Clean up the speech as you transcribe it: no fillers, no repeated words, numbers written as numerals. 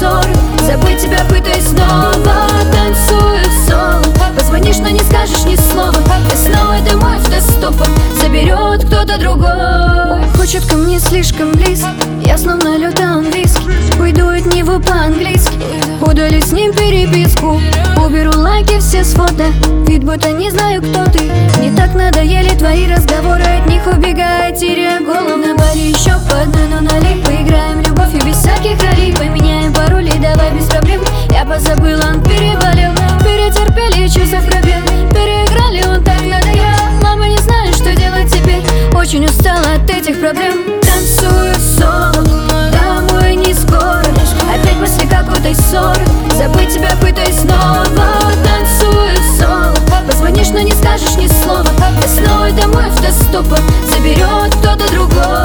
ссоры, забыть тебя пытаюсь снова. Танцую соло, позвонишь, но не скажешь ни слова. Я снова домой автостопом, заберет кто-то другой. Хочет ко мне слишком близко, я словно лед английский. Уйду от него по-английски, удали с ним переписку. Уберу лайки все с фото, вид будто не знаю, кто ты. Не так надоели твои разговоры, от них убегая, теряя голову. На баре еще по одной, но налей. Поиграем в любовь и без всяких ролей. Поменяем пароли, давай без проблем. Я позабыла, он переболел. Перетерпели часов пробел, переиграли, он так надоел. Мама не знает, что делать теперь, очень устала от этих проблем. Танцую соло, домой не скоро, опять после какой-то ссоры, забыть тебя пытаюсь снова. Танцую соло, позвонишь, но не скажешь ни слова. Я снова домой автостопом, заберет кто-то другой.